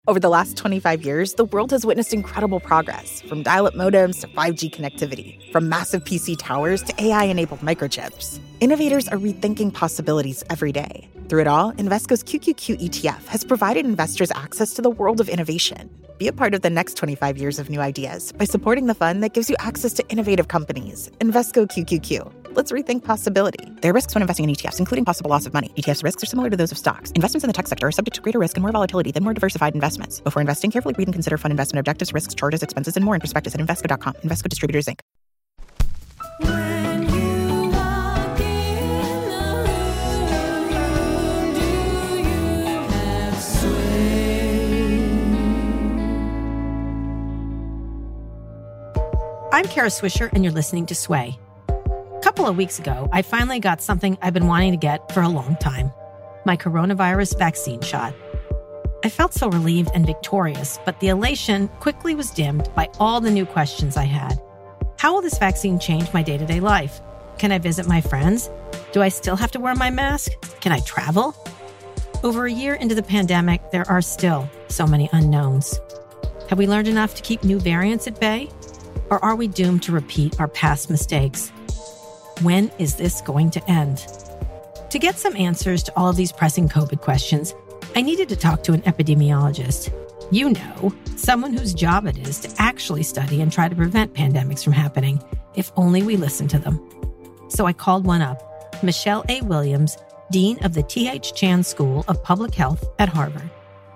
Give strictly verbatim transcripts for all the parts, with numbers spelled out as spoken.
Over the last twenty-five years, the world has witnessed incredible progress, from dial-up modems to five G connectivity, from massive P C towers to A I-enabled microchips. Innovators are rethinking possibilities every day. Through it all, Invesco's Q Q Q E T F has provided investors access to the world of innovation. Be a part of the next twenty-five years of new ideas by supporting the fund that gives you access to innovative companies. Invesco Q Q Q. Let's rethink possibility. There are risks when investing in E T Fs, including possible loss of money. E T Fs risks are similar to those of stocks. Investments in the tech sector are subject to greater risk and more volatility than more diversified investments. Before investing, carefully read and consider fund investment objectives, risks, charges, expenses, and more in prospectus at Invesco dot com. Invesco Distributors, Incorporated. I'm Kara Swisher, and you're listening to Sway. A couple of weeks ago, I finally got something I've been wanting to get for a long time, my coronavirus vaccine shot. I felt so relieved and victorious, but the elation quickly was dimmed by all the new questions I had. How will this vaccine change my day-to-day life? Can I visit my friends? Do I still have to wear my mask? Can I travel? Over a year into the pandemic, there are still so many unknowns. Have we learned enough to keep new variants at bay? Or are we doomed to repeat our past mistakes? When is this going to end? To get some answers to all of these pressing COVID questions, I needed to talk to an epidemiologist. You know, someone whose job it is to actually study and try to prevent pandemics from happening, if only we listen to them. So I called one up, Michelle A. Williams, Dean of the T H Chan School of Public Health at Harvard.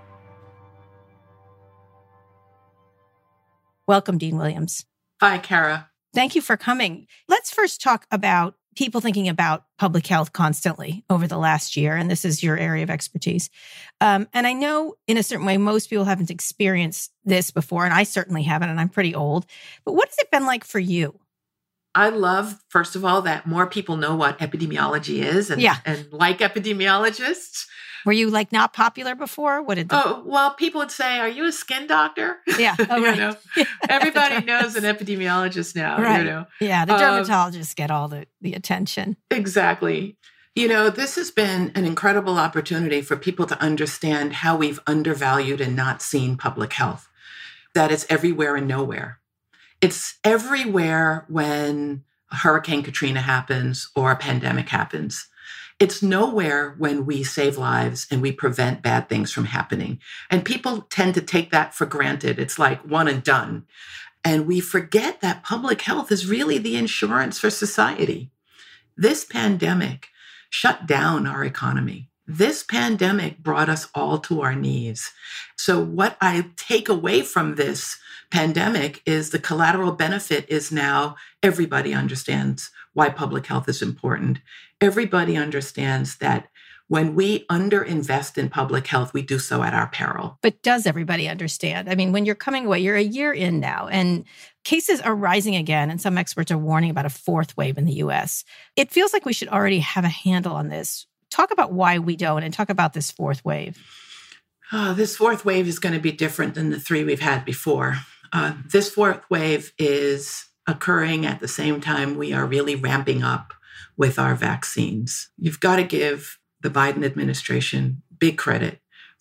Welcome, Dean Williams. Hi, Kara. Thank you for coming. Let's first talk about people thinking about public health constantly over the last year, and this is your area of expertise. Um, and I know in a certain way, most people haven't experienced this before, and I certainly haven't, and I'm pretty old. But what has it been like for you? I love, first of all, that more people know what epidemiology is and, yeah. and like epidemiologists. Were you like not popular before? What did? The- oh, well, people would say, are you a skin doctor? Yeah. Oh, right. you know? Everybody knows an epidemiologist now. Right. You know? Yeah. The dermatologists um, get all the, the attention. Exactly. You know, this has been an incredible opportunity for people to understand how we've undervalued and not seen public health, that it's everywhere and nowhere. It's everywhere when Hurricane Katrina happens or a pandemic happens. It's nowhere when we save lives and we prevent bad things from happening. And people tend to take that for granted. It's like one and done. And we forget that public health is really the insurance for society. This pandemic shut down our economy. This pandemic brought us all to our knees. So what I take away from this pandemic is the collateral benefit is now everybody understands why public health is important. Everybody understands that when we underinvest in public health, we do so at our peril. But does everybody understand? I mean, when you're coming away, you're a year in now, and cases are rising again, and some experts are warning about a fourth wave in the U S. It feels like we should already have a handle on this. Talk about why we don't, and talk about this fourth wave. Oh, this fourth wave is going to be different than the three we've had before. Uh, this fourth wave is occurring at the same time we are really ramping up with our vaccines. You've got to give the Biden administration big credit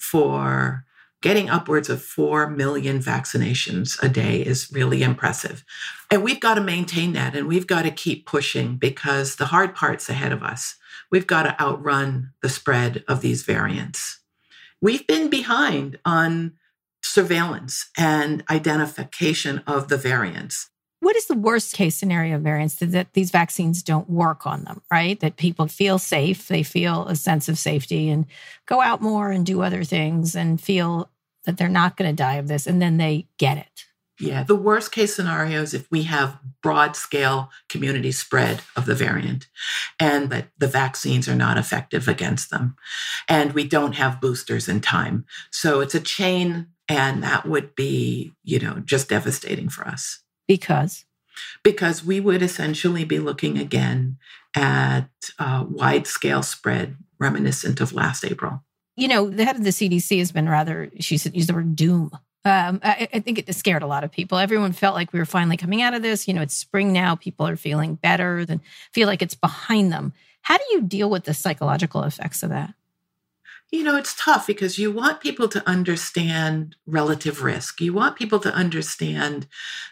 for getting upwards of four million vaccinations a day is really impressive. And we've got to maintain that, and we've got to keep pushing because the hard part's ahead of us. We've got to outrun the spread of these variants. We've been behind on surveillance and identification of the variants. What is the worst case scenario of variants? That these vaccines don't work on them, right? That people feel safe, they feel a sense of safety and go out more and do other things and feel that they're not going to die of this, and then they get it. Yeah, the worst case scenario is if we have broad scale community spread of the variant and that the vaccines are not effective against them and we don't have boosters in time. So it's a chain, and that would be, you know, just devastating for us. Because? Because we would essentially be looking again at uh, wide scale spread reminiscent of last April. You know, the head of the C D C has been rather, she said, used the word doom. Um, I, I think it scared a lot of people. Everyone felt like we were finally coming out of this. You know, it's spring now. People are feeling better and feel like it's behind them. How do you deal with the psychological effects of that? you know, it's tough because you want people to understand relative risk. You want people to understand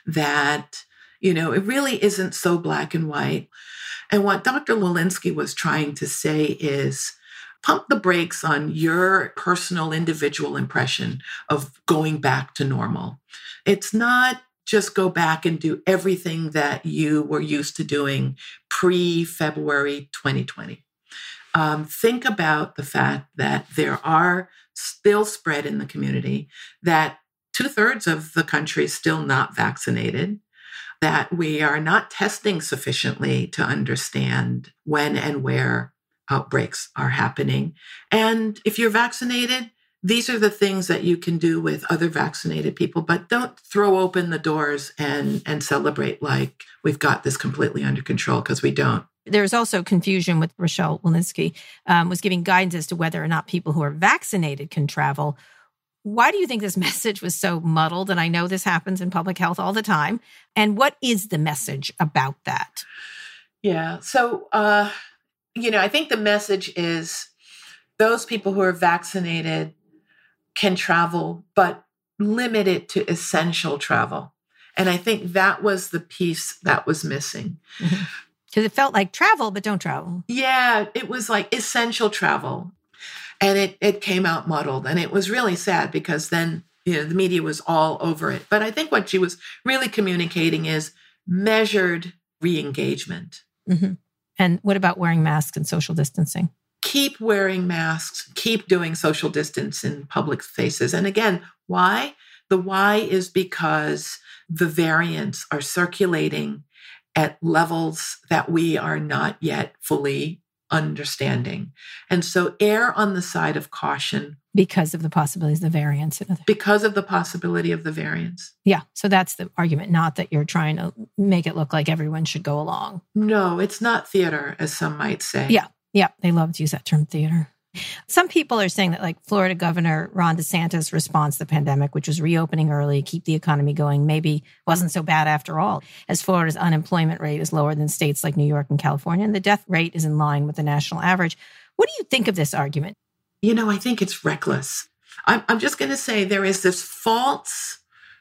that, you know, it really isn't so black and white. And what Doctor Walensky was trying to say is pump the brakes on your personal individual impression of going back to normal. It's not just go back and do everything that you were used to doing pre-February twenty twenty. Um, think about the fact that there are still spread in the community, that two-thirds of the country is still not vaccinated, that we are not testing sufficiently to understand when and where outbreaks are happening. And if you're vaccinated, these are the things that you can do with other vaccinated people, but don't throw open the doors and, and celebrate like we've got this completely under control, because we don't. There's also confusion with Rochelle Walensky um, was giving guidance as to whether or not people who are vaccinated can travel. Why do you think this message was so muddled? And I know this happens in public health all the time. And what is the message about that? Yeah. So, uh, you know, I think the message is those people who are vaccinated can travel, but limit it to essential travel. And I think that was the piece that was missing. Mm-hmm. Because it felt like travel, but don't travel. Yeah, it was like essential travel. And it it came out muddled. And it was really sad because then, you know, the media was all over it. But I think what she was really communicating is measured re-engagement. Mm-hmm. And what about wearing masks and social distancing? Keep wearing masks, keep doing social distance in public spaces. And again, why? The why is because the variants are circulating at levels that we are not yet fully understanding. And so err on the side of caution. Because of the possibilities of the variants. Because of the possibility of the variants. Yeah. So that's the argument, not that you're trying to make it look like everyone should go along. No, it's not theater, as some might say. Yeah. Yeah. They love to use that term, theater. Some people are saying that, like Florida Governor Ron DeSantis' response to the pandemic, which was reopening early, keep the economy going, maybe wasn't so bad after all, as Florida's unemployment rate is lower than states like New York and California, and the death rate is in line with the national average. What do you think of this argument? You know, I think it's reckless. I'm, I'm just going to say there is this false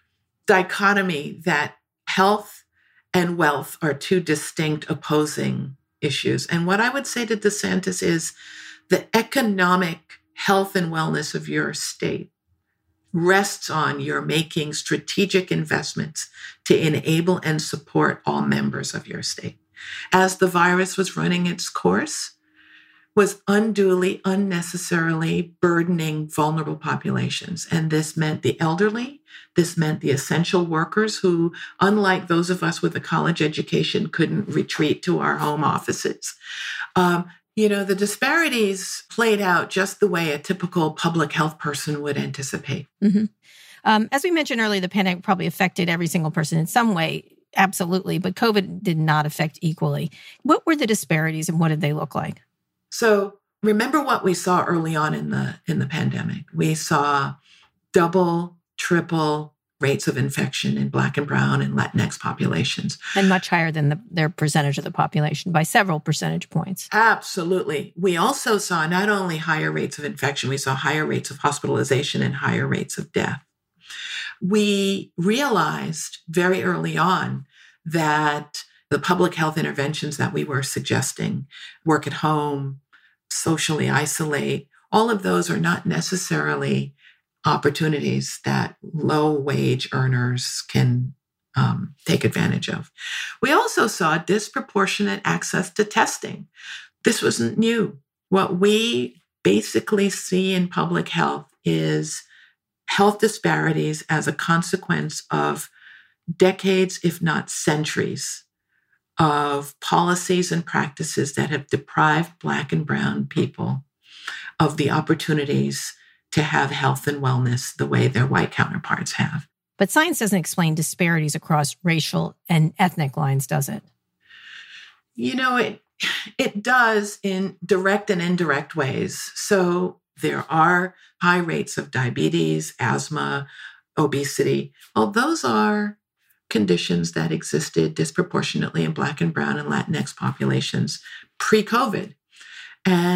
dichotomy that health and wealth are two distinct opposing issues. And what I would say to DeSantis is the economic health and wellness of your state rests on your making strategic investments to enable and support all members of your state. As the virus was running its course, was unduly, unnecessarily burdening vulnerable populations. And this meant the elderly, this meant the essential workers who, unlike those of us with a college education, couldn't retreat to our home offices. Um, You know, the disparities played out just the way a typical public health person would anticipate. Mm-hmm. Um, as we mentioned earlier, the pandemic probably affected every single person in some way, absolutely, but COVID did not affect equally. What were the disparities and what did they look like? So remember what we saw early on in the in the pandemic. We saw double, triple rates of infection in Black and Brown and Latinx populations. And much higher than the, their percentage of the population by several percentage points. Absolutely. We also saw not only higher rates of infection, we saw higher rates of hospitalization and higher rates of death. We realized very early on that the public health interventions that we were suggesting, work at home, socially isolate, all of those are not necessarily opportunities that low-wage earners can um, take advantage of. We also saw disproportionate access to testing. This wasn't new. What we basically see in public health is health disparities as a consequence of decades, if not centuries, of policies and practices that have deprived Black and Brown people of the opportunities to have health and wellness the way their white counterparts have. But science doesn't explain disparities across racial and ethnic lines, does it? You know, it it does in direct and indirect ways. So there are high rates of diabetes, asthma, obesity. Well, those are conditions that existed disproportionately in Black and Brown and Latinx populations pre-COVID. And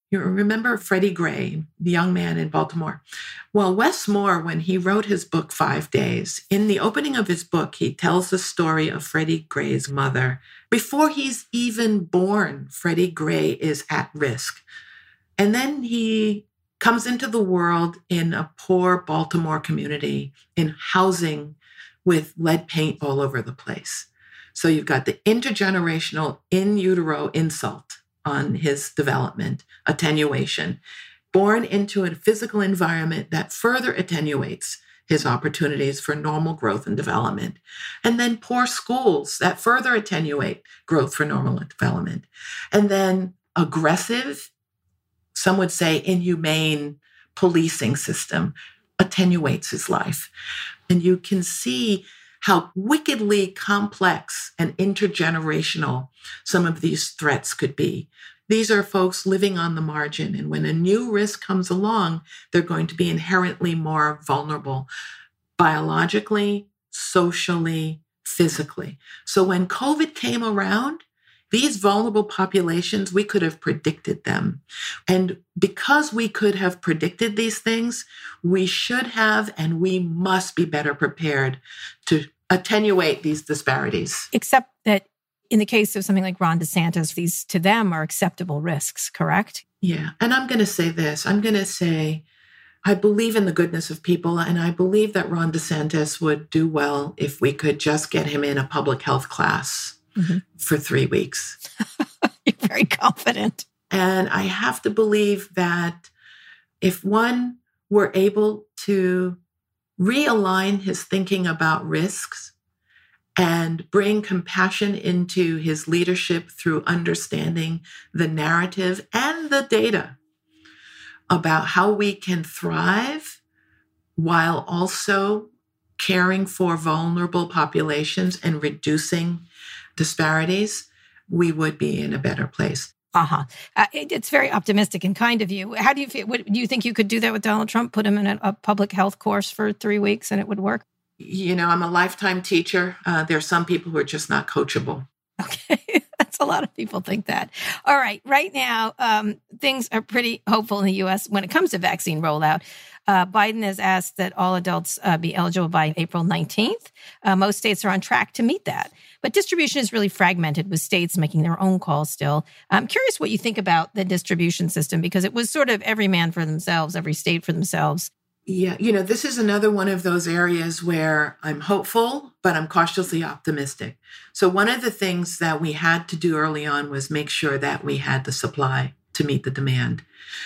You remember Freddie Gray, the young man in Baltimore? Well, Wes Moore, when he wrote his book, Five Days, in the opening of his book, he tells the story of Freddie Gray's mother. Before he's even born, Freddie Gray is at risk. And then he comes into the world in a poor Baltimore community in housing with lead paint all over the place. So you've got the intergenerational in utero insult on his development, attenuation, born into a physical environment that further attenuates his opportunities for normal growth and development. And then poor schools that further attenuate growth for normal development. And then aggressive, some would say inhumane policing system attenuates his life. And you can see how wickedly complex and intergenerational some of these threats could be. These are folks living on the margin. And when a new risk comes along, they're going to be inherently more vulnerable biologically, socially, physically. So when COVID came around, these vulnerable populations, we could have predicted them. And because we could have predicted these things, we should have and we must be better prepared to attenuate these disparities. Except that in the case of something like Ron DeSantis, these to them are acceptable risks, correct? Yeah. And I'm going to say this. I'm going to say, I believe in the goodness of people, and I believe that Ron DeSantis would do well if we could just get him in a public health class mm-hmm. for three weeks. You're very confident. And I have to believe that if one were able to realign his thinking about risks and bring compassion into his leadership through understanding the narrative and the data about how we can thrive while also caring for vulnerable populations and reducing disparities, we would be in a better place. Uh-huh. Uh, it, it's very optimistic and kind of you. How do you feel? What, do you think you could do that with Donald Trump? Put him in a, a public health course for three weeks and it would work? You know, I'm a lifetime teacher. Uh, there are some people who are just not coachable. Okay. That's a lot of people think that. All right. Right now, um, things are pretty hopeful in the U S when it comes to vaccine rollout. Uh, Biden has asked that all adults uh, be eligible by April nineteenth. Uh, most states are on track to meet that. But distribution is really fragmented with states making their own calls still. I'm curious what you think about the distribution system, because it was sort of every man for themselves, every state for themselves. Yeah, you know, this is another one of those areas where I'm hopeful, but I'm cautiously optimistic. So one of the things that we had to do early on was make sure that we had the supply to meet the demand.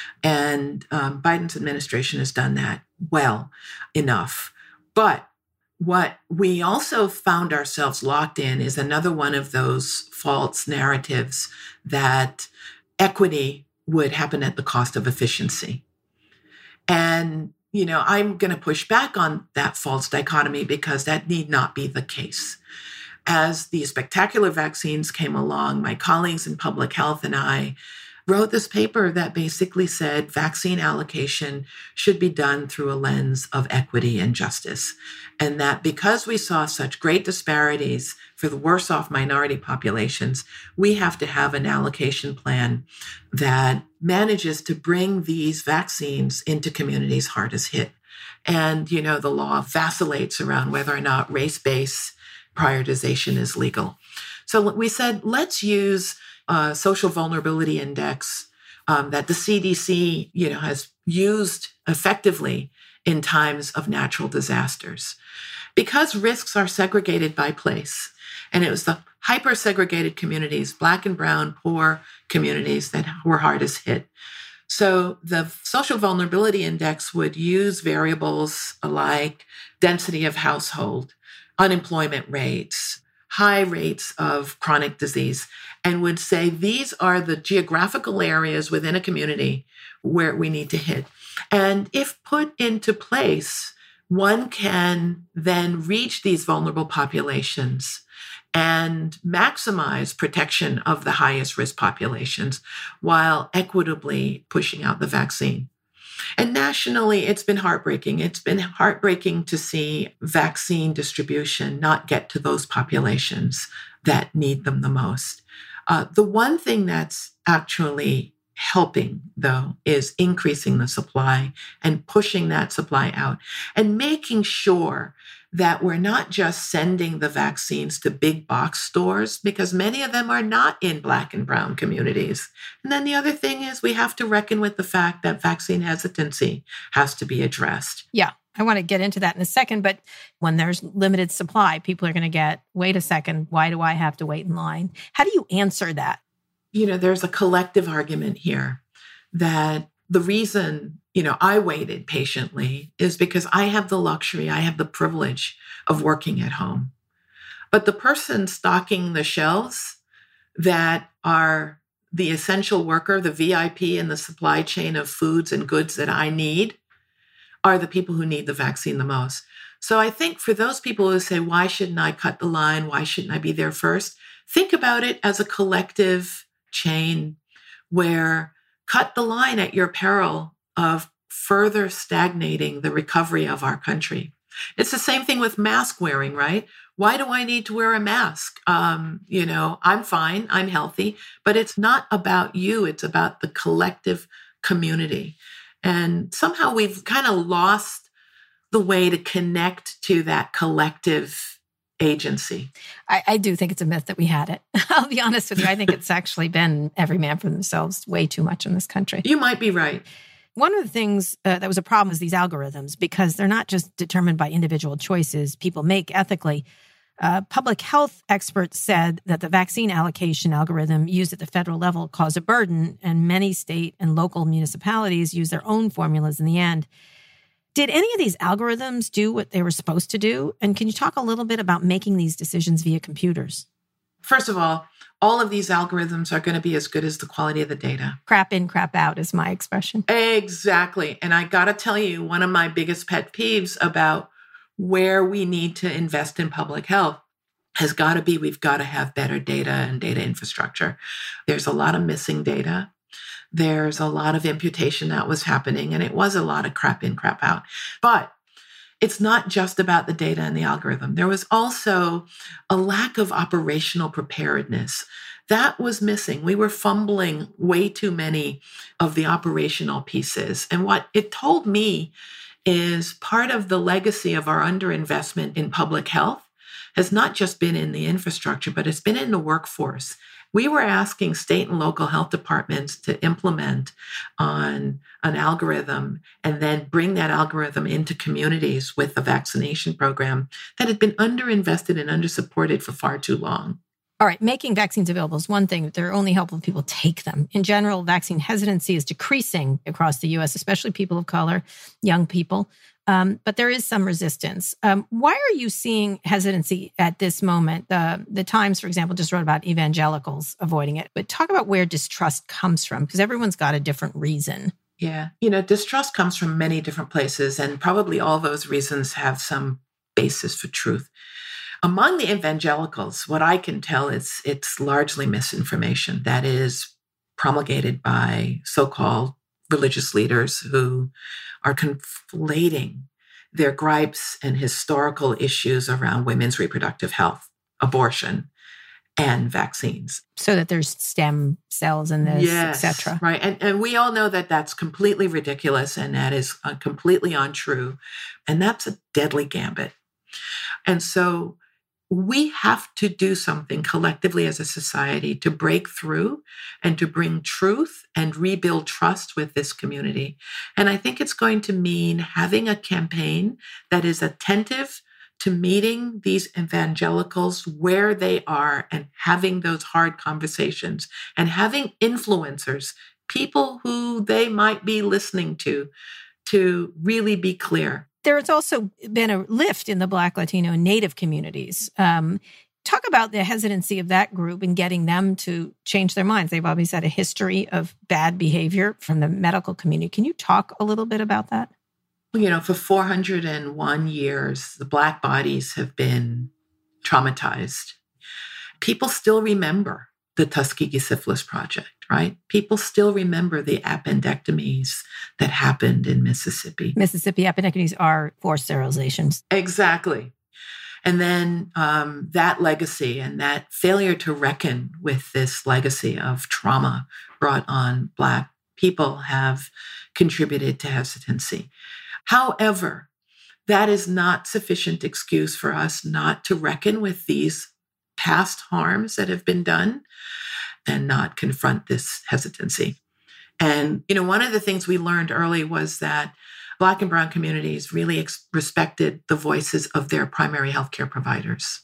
And um, Biden's administration has done that well enough. But what we also found ourselves locked in is another one of those false narratives that equity would happen at the cost of efficiency. And you know, I'm going to push back on that false dichotomy because that need not be the case. As these spectacular vaccines came along, my colleagues in public health and I wrote this paper that basically said vaccine allocation should be done through a lens of equity and justice. And that because we saw such great disparities for the worse off minority populations, we have to have an allocation plan that manages to bring these vaccines into communities hardest hit. And, you know, the law vacillates around whether or not race-based prioritization is legal. So we said, let's use a social vulnerability index um, that the C D C, you know, has used effectively in times of natural disasters. Because risks are segregated by place, and it was the hyper-segregated communities, Black and brown, poor communities that were hardest hit. So the social vulnerability index would use variables like density of household, unemployment rates, high rates of chronic disease, and would say these are the geographical areas within a community where we need to hit. And if put into place, one can then reach these vulnerable populations and maximize protection of the highest risk populations while equitably pushing out the vaccine. And nationally, it's been heartbreaking. It's been heartbreaking to see vaccine distribution not get to those populations that need them the most. Uh, the one thing that's actually helping, though, is increasing the supply and pushing that supply out and making sure that we're not just sending the vaccines to big box stores, because many of them are not in Black and brown communities. And then the other thing is we have to reckon with the fact that vaccine hesitancy has to be addressed. Yeah, I want to get into that in a second. But when there's limited supply, people are going to get, wait a second, why do I have to wait in line? How do you answer that? You know, there's a collective argument here that the reason, you know, I waited patiently is because I have the luxury, I have the privilege of working at home. But the person stocking the shelves that are the essential worker, the V I P in the supply chain of foods and goods that I need, are the people who need the vaccine the most. So I think for those people who say, why shouldn't I cut the line? Why shouldn't I be there first? Think about it as a collective chain where cut the line at your peril of further stagnating the recovery of our country. It's the same thing with mask wearing, right? Why do I need to wear a mask? Um, you know, I'm fine, I'm healthy, but it's not about you. It's about the collective community. And somehow we've kind of lost the way to connect to that collective agency. I, I do think it's a myth that we had it. I'll be honest with you. I think it's actually been every man for themselves way too much in this country. You might be right. One of the things uh, that was a problem was these algorithms, because they're not just determined by individual choices people make ethically. Uh, public health experts said that the vaccine allocation algorithm used at the federal level caused a burden, and many state and local municipalities use their own formulas in the end. Did any of these algorithms do what they were supposed to do? And can you talk a little bit about making these decisions via computers? First of all, all of these algorithms are going to be as good as the quality of the data. Crap in, crap out is my expression. Exactly. And I got to tell you, one of my biggest pet peeves about where we need to invest in public health has got to be we've got to have better data and data infrastructure. There's a lot of missing data. There's a lot of imputation that was happening, and it was a lot of crap in, crap out. But it's not just about the data and the algorithm. There was also a lack of operational preparedness. That was missing. We were fumbling way too many of the operational pieces. And what it told me is part of the legacy of our underinvestment in public health has not just been in the infrastructure, but it's been in the workforce. We were asking state and local health departments to implement on an algorithm and then bring that algorithm into communities with a vaccination program that had been underinvested and undersupported for far too long. All right, making vaccines available is one thing. They're only helpful if people take them. In general, vaccine hesitancy is decreasing across the U S, especially people of color, young people. Um, but there is some resistance. Um, why are you seeing hesitancy at this moment? Uh, the Times, for example, just wrote about evangelicals avoiding it. But talk about where distrust comes from, because everyone's got a different reason. Yeah. You know, distrust comes from many different places, and probably all those reasons have some basis for truth. Among the evangelicals, what I can tell is it's largely misinformation that is promulgated by so-called religious leaders who are conflating their gripes and historical issues around women's reproductive health, abortion, and vaccines. So that there's stem cells in this, yes, et cetera. Right. And, and we all know that that's completely ridiculous and that is uh, completely untrue. And that's a deadly gambit. And so we have to do something collectively as a society to break through and to bring truth and rebuild trust with this community. And I think it's going to mean having a campaign that is attentive to meeting these evangelicals where they are and having those hard conversations and having influencers, people who they might be listening to, to really be clear. There has also been a lift in the Black, Latino, and Native communities. Um, talk about the hesitancy of that group in getting them to change their minds. They've obviously had a history of bad behavior from the medical community. Can you talk a little bit about that? You know, for four hundred one years, the Black bodies have been traumatized. People still remember the Tuskegee Syphilis Project, right? People still remember the appendectomies that happened in Mississippi. Mississippi appendectomies are forced sterilizations. Exactly. And then um, that legacy and that failure to reckon with this legacy of trauma brought on Black people have contributed to hesitancy. However, that is not sufficient excuse for us not to reckon with these past harms that have been done and not confront this hesitancy. And, you know, one of the things we learned early was that Black and Brown communities really ex- respected the voices of their primary healthcare providers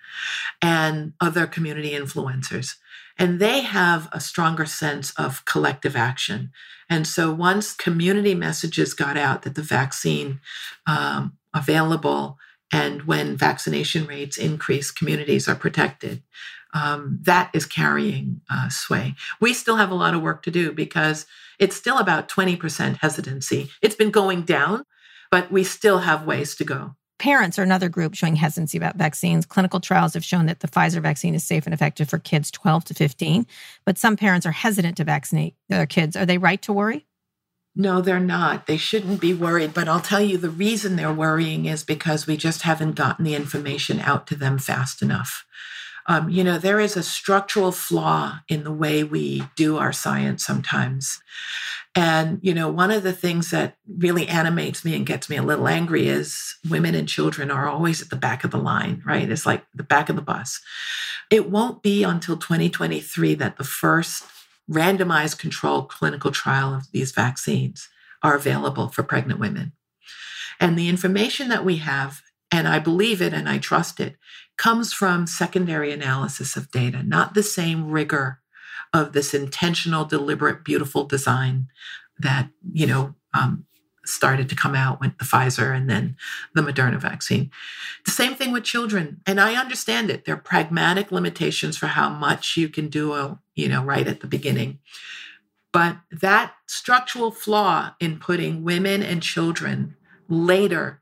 and other community influencers. And they have a stronger sense of collective action. And so once community messages got out that the vaccine um, available and when vaccination rates increase, communities are protected, um, that is carrying uh, sway. We still have a lot of work to do because it's still about twenty percent hesitancy. It's been going down, but we still have ways to go. Parents are another group showing hesitancy about vaccines. Clinical trials have shown that the Pfizer vaccine is safe and effective for kids twelve to fifteen, but some parents are hesitant to vaccinate their kids. Are they right to worry? No, they're not. They shouldn't be worried. But I'll tell you, the reason they're worrying is because we just haven't gotten the information out to them fast enough. Um, you know, there is a structural flaw in the way we do our science sometimes. And, you know, one of the things that really animates me and gets me a little angry is women and children are always at the back of the line, right? It's like the back of the bus. It won't be until twenty twenty-three that the first randomized controlled clinical trial of these vaccines are available for pregnant women. And the information that we have, and I believe it and I trust it, comes from secondary analysis of data, not the same rigor of this intentional, deliberate, beautiful design that, you know, um, started to come out with the Pfizer and then the Moderna vaccine. The same thing with children. And I understand it. There are pragmatic limitations for how much you can do, you know, right at the beginning. But that structural flaw in putting women and children later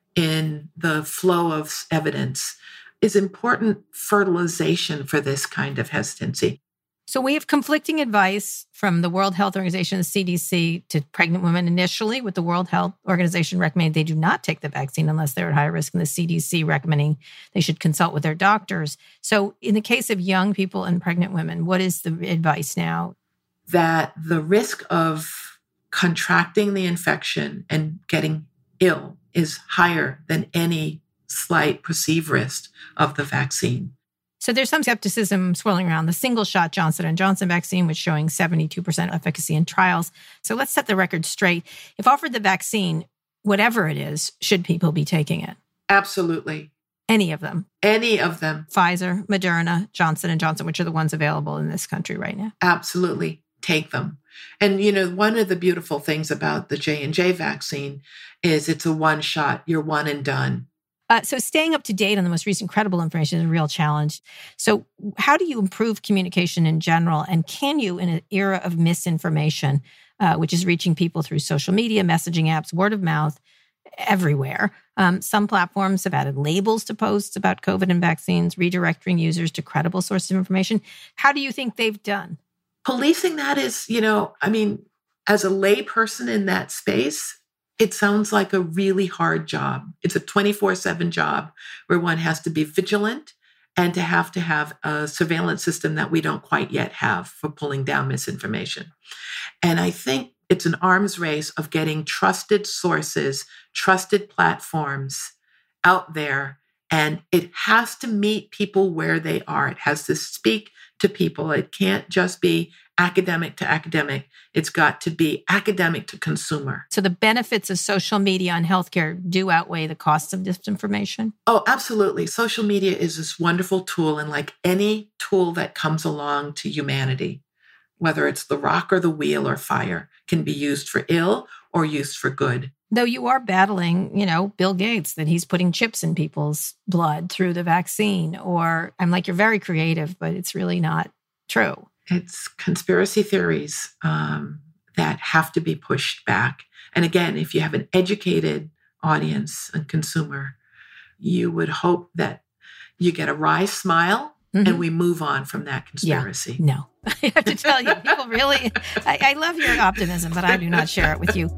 in the flow of evidence is important fertilization for this kind of hesitancy. So we have conflicting advice from the World Health Organization, the C D C, to pregnant women initially, with the World Health Organization recommending they do not take the vaccine unless they're at high risk, and the C D C recommending they should consult with their doctors. So in the case of young people and pregnant women, what is the advice now? That the risk of contracting the infection and getting ill is higher than any slight perceived risk of the vaccine. So there's some skepticism swirling around the single-shot Johnson and Johnson vaccine, which is showing seventy-two percent efficacy in trials. So let's set the record straight. If offered the vaccine, whatever it is, should people be taking it? Absolutely. Any of them? Any of them. Pfizer, Moderna, Johnson and Johnson, which are the ones available in this country right now? Absolutely. Take them. And, you know, one of the beautiful things about the J and J vaccine is it's a one shot. You're one and done. Uh, so staying up to date on the most recent credible information is a real challenge. So how do you improve communication in general? And can you, in an era of misinformation, uh, which is reaching people through social media, messaging apps, word of mouth, everywhere, um, some platforms have added labels to posts about COVID and vaccines, redirecting users to credible sources of information. How do you think they've done? Policing that is, you know, I mean, as a lay person in that space, it sounds like a really hard job. It's a twenty-four seven job where one has to be vigilant and to have to have a surveillance system that we don't quite yet have for pulling down misinformation. And I think it's an arms race of getting trusted sources, trusted platforms out there. And it has to meet people where they are. It has to speak to people. It can't just be academic to academic. It's got to be academic to consumer. So the benefits of social media and healthcare do outweigh the costs of disinformation? Oh, absolutely. Social media is this wonderful tool. And like any tool that comes along to humanity, whether it's the rock or the wheel or fire, can be used for ill or used for good. Though you are battling, you know, Bill Gates, that he's putting chips in people's blood through the vaccine. Or I'm like, you're very creative, but it's really not true. It's conspiracy theories um, that have to be pushed back. And again, if you have an educated audience and consumer, you would hope that you get a wry smile mm-hmm. and we move on from that conspiracy. Yeah, no, I have to tell you, people really, I, I love your optimism, but I do not share it with you.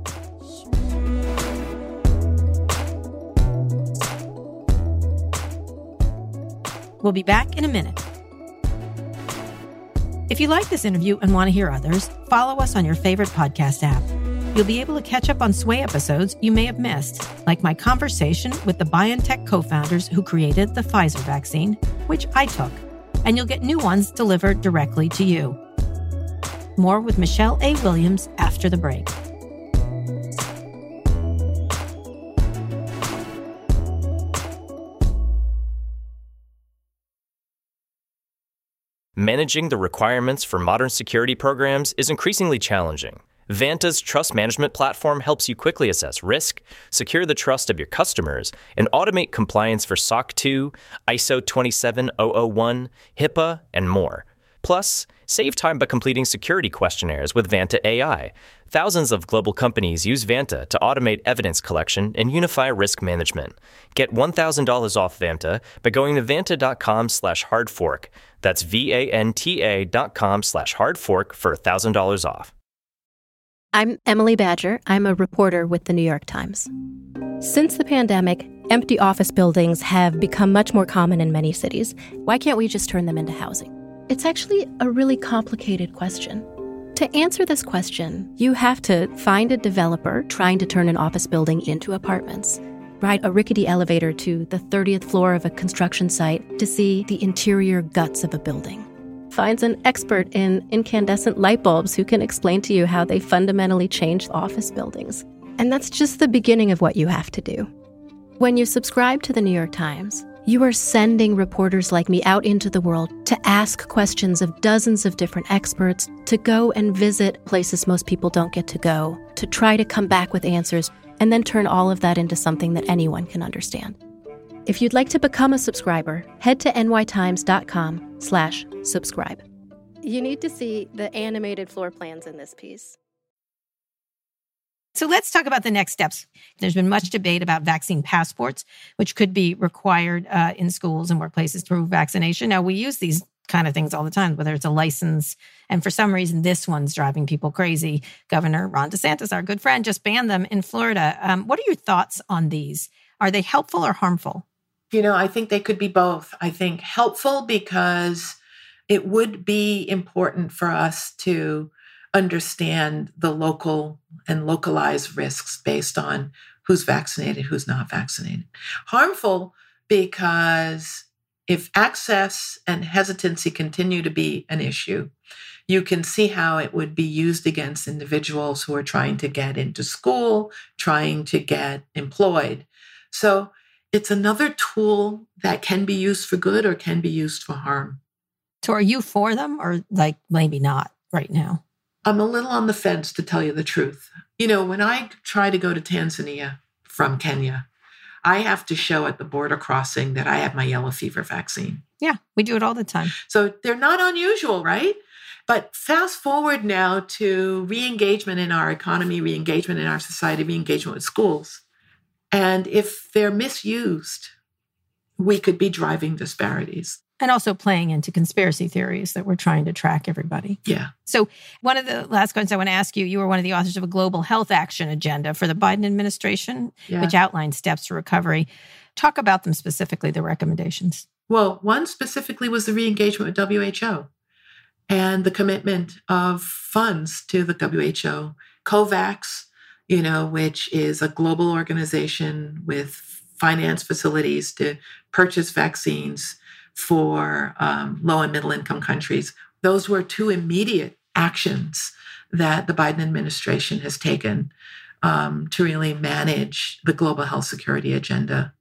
We'll be back in a minute. If you like this interview and want to hear others, follow us on your favorite podcast app. You'll be able to catch up on Sway episodes you may have missed, like my conversation with the BioNTech co-founders who created the Pfizer vaccine, which I took. And you'll get new ones delivered directly to you. More with Michelle A. Williams after the break. Managing the requirements for modern security programs is increasingly challenging. Vanta's trust management platform helps you quickly assess risk, secure the trust of your customers, and automate compliance for S O C two, I S O twenty-seven thousand one, HIPAA, and more. Plus, save time by completing security questionnaires with Vanta A I. Thousands of global companies use Vanta to automate evidence collection and unify risk management. Get one thousand dollars off Vanta by going to vanta.com slash hardfork. That's V-A-N-T-A dot com slash hardfork for one thousand dollars off. I'm Emily Badger. I'm a reporter with the New York Times. Since the pandemic, empty office buildings have become much more common in many cities. Why can't we just turn them into housing? It's actually a really complicated question. To answer this question, you have to find a developer trying to turn an office building into apartments, ride a rickety elevator to the thirtieth floor of a construction site to see the interior guts of a building, finds an expert in incandescent light bulbs who can explain to you how they fundamentally change office buildings. And that's just the beginning of what you have to do. When you subscribe to the New York Times, you are sending reporters like me out into the world to ask questions of dozens of different experts, to go and visit places most people don't get to go, to try to come back with answers, and then turn all of that into something that anyone can understand. If you'd like to become a subscriber, head to nytimes.com slash subscribe. You need to see the animated floor plans in this piece. So let's talk about the next steps. There's been much debate about vaccine passports, which could be required uh, in schools and workplaces to prove vaccination. Now, we use these kind of things all the time, whether it's a license. And for some reason, this one's driving people crazy. Governor Ron DeSantis, our good friend, just banned them in Florida. Um, what are your thoughts on these? Are they helpful or harmful? You know, I think they could be both. I think helpful because it would be important for us to understand the local and localized risks based on who's vaccinated, who's not vaccinated. Harmful because if access and hesitancy continue to be an issue, you can see how it would be used against individuals who are trying to get into school, trying to get employed. So it's another tool that can be used for good or can be used for harm. So are you for them or like maybe not right now? I'm a little on the fence, to tell you the truth. You know, when I try to go to Tanzania from Kenya, I have to show at the border crossing that I have my yellow fever vaccine. Yeah, we do it all the time. So they're not unusual, right? But fast forward now to re-engagement in our economy, re-engagement in our society, re-engagement with schools. And if they're misused, we could be driving disparities. And also playing into conspiracy theories that we're trying to track everybody. Yeah. So one of the last questions I want to ask you, you were one of the authors of a global health action agenda for the Biden administration, yeah. which outlines steps to recovery. Talk about them specifically, the recommendations. Well, one specifically was the re-engagement with W H O and the commitment of funds to the W H O. COVAX, you know, which is a global organization with finance facilities to purchase vaccines for um, low and middle income countries. Those were two immediate actions that the Biden administration has taken um, to really manage the global health security agenda.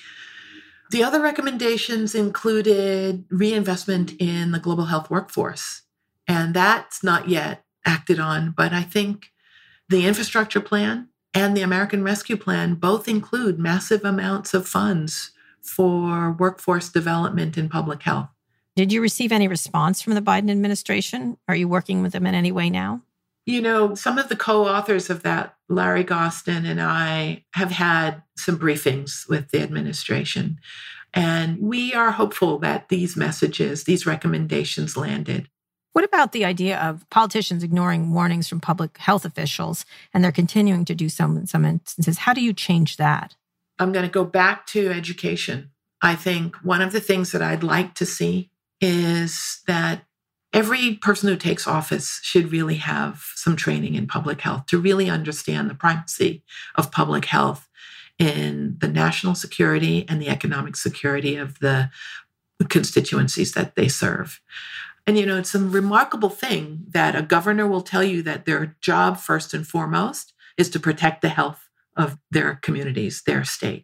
The other recommendations included reinvestment in the global health workforce, and that's not yet acted on, but I think the infrastructure plan and the American Rescue Plan both include massive amounts of funds for workforce development in public health. Did you receive any response from the Biden administration? Are you working with them in any way now? You know, some of the co-authors of that, Larry Gostin and I, have had some briefings with the administration. And we are hopeful that these messages, these recommendations landed. What about the idea of politicians ignoring warnings from public health officials and they're continuing to do so in some instances? How do you change that? I'm going to go back to education. I think one of the things that I'd like to see is that every person who takes office should really have some training in public health to really understand the primacy of public health in the national security and the economic security of the constituencies that they serve. And, you know, it's a remarkable thing that a governor will tell you that their job, first and foremost, is to protect the health of their communities, their state.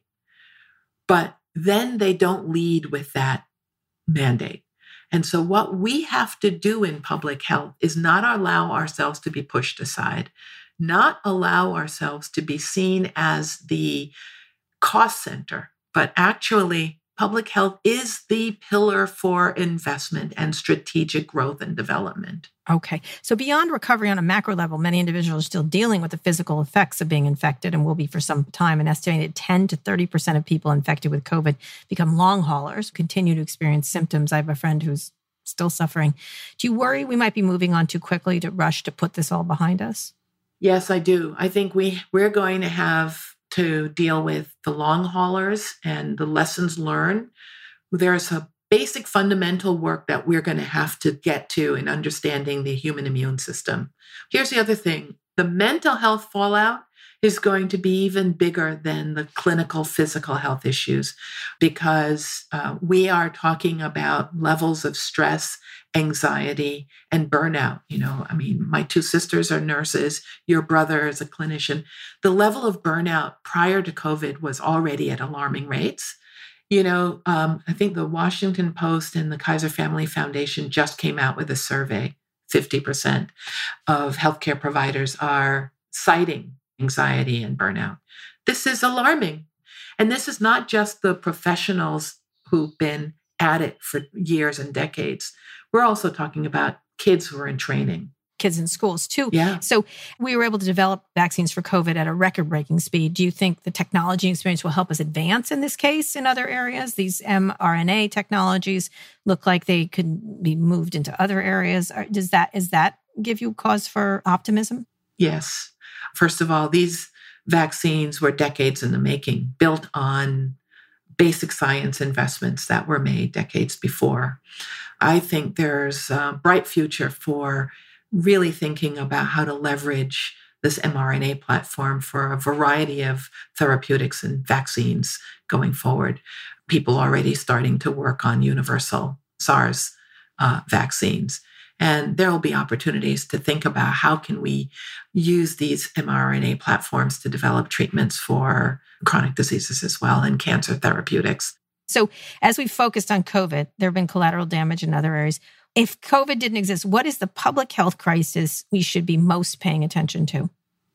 But then they don't lead with that mandate. And so what we have to do in public health is not allow ourselves to be pushed aside, not allow ourselves to be seen as the cost center, but actually public health is the pillar for investment and strategic growth and development. Okay. So beyond recovery on a macro level, many individuals are still dealing with the physical effects of being infected and will be for some time. An estimated ten to thirty percent of people infected with COVID become long haulers, continue to experience symptoms. I have a friend who's still suffering. Do you worry we might be moving on too quickly to rush to put this all behind us? Yes, I do. I think we, we're going to have to deal with the long haulers and the lessons learned. There's a basic fundamental work that we're going to have to get to in understanding the human immune system. Here's the other thing. The mental health fallout is going to be even bigger than the clinical physical health issues because uh, we are talking about levels of stress, anxiety, and burnout. You know, I mean, my two sisters are nurses. Your brother is a clinician. The level of burnout prior to COVID was already at alarming rates. You know, um, I think the Washington Post and the Kaiser Family Foundation just came out with a survey. fifty percent of healthcare providers are citing anxiety and burnout. This is alarming. And this is not just the professionals who've been at it for years and decades. We're also talking about kids who are in training. Kids in schools too. Yeah. So we were able to develop vaccines for COVID at a record-breaking speed. Do you think the technology experience will help us advance in this case in other areas? These mRNA technologies look like they could be moved into other areas. Does that, is that give you cause for optimism? Yes. First of all, these vaccines were decades in the making, built on basic science investments that were made decades before. I think there's a bright future for really thinking about how to leverage this mRNA platform for a variety of therapeutics and vaccines going forward. People already starting to work on universal SARS uh, vaccines. And there will be opportunities to think about how can we use these mRNA platforms to develop treatments for chronic diseases as well and cancer therapeutics. So as we focused on COVID, there have been collateral damage in other areas. If COVID didn't exist, what is the public health crisis we should be most paying attention to?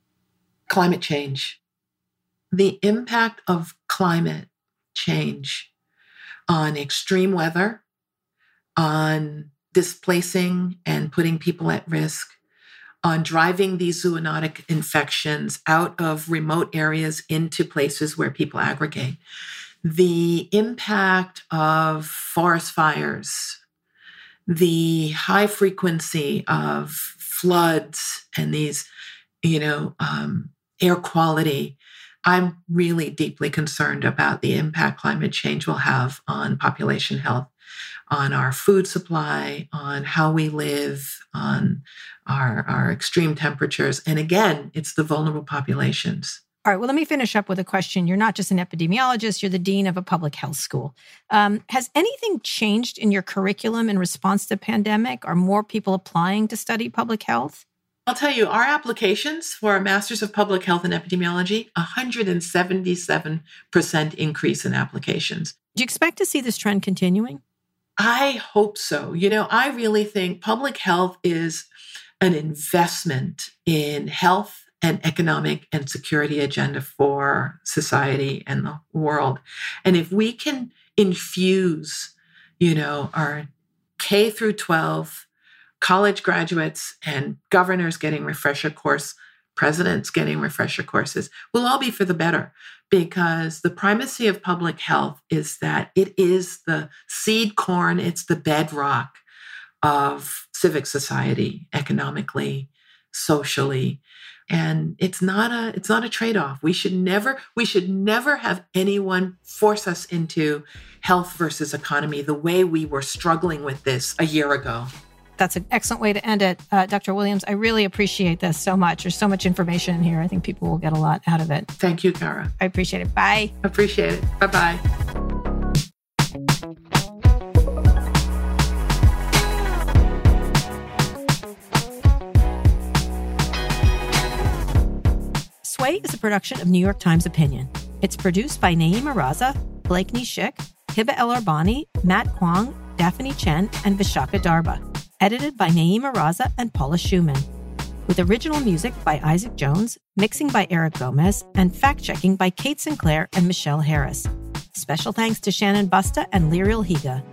Climate change. The impact of climate change on extreme weather, on displacing and putting people at risk, on driving these zoonotic infections out of remote areas into places where people aggregate. The impact of forest fires, the high frequency of floods and these, you know, um, air quality. I'm really deeply concerned about the impact climate change will have on population health, on our food supply, on how we live, on our, our extreme temperatures. And again, it's the vulnerable populations. All right, well, let me finish up with a question. You're not just an epidemiologist, you're the dean of a public health school. Um, has anything changed in your curriculum in response to the pandemic? Are more people applying to study public health? I'll tell you, our applications for a Master's of Public Health and Epidemiology, one hundred seventy-seven percent increase in applications. Do you expect to see this trend continuing? I hope so. You know, I really think public health is an investment in health and economic and security agenda for society and the world. And if we can infuse, you know, our K through twelve college graduates and governors getting refresher course, presidents getting refresher courses, will all be for the better, because the primacy of public health is that it is the seed corn, it's the bedrock of civic society, economically, socially. And it's not a it's not a trade-off. We should never we should never have anyone force us into health versus economy the way we were struggling with this a year ago. That's an excellent way to end it. Uh, Doctor Williams, I really appreciate this so much. There's so much information in here. I think people will get a lot out of it. Thank you, Kara. I appreciate it. Bye. Appreciate it. Bye-bye. Sway is a production of New York Times Opinion. It's produced by Naeem Araza, Blakeney Schick, Hiba El Arbani, Matt Kwong, Daphne Chen, and Vishaka Darba. Edited by Naeem Araza and Paula Schumann. With original music by Isaac Jones, mixing by Eric Gomez, and fact-checking by Kate Sinclair and Michelle Harris. Special thanks to Shannon Busta and Lyriel Higa.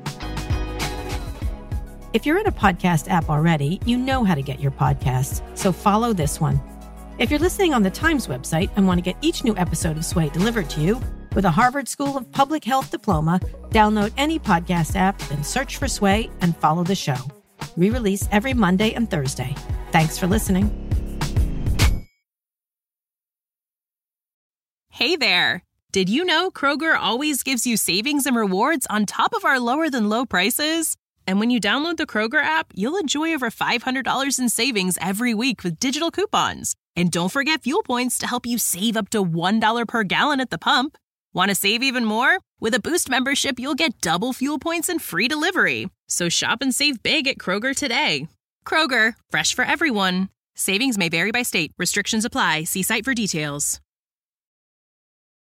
If you're in a podcast app already, you know how to get your podcasts, so follow this one. If you're listening on the Times website and want to get each new episode of Sway delivered to you, with a Harvard School of Public Health diploma, download any podcast app, then search for Sway and follow the show. Re-release every Monday and Thursday. Thanks for listening. Hey there. Did you know Kroger always gives you savings and rewards on top of our lower than low prices? And when you download the Kroger app, you'll enjoy over five hundred dollars in savings every week with digital coupons. And don't forget fuel points to help you save up to one dollar per gallon at the pump. Want to save even more? With a Boost membership, you'll get double fuel points and free delivery. So shop and save big at Kroger today. Kroger, fresh for everyone. Savings may vary by state. Restrictions apply. See site for details.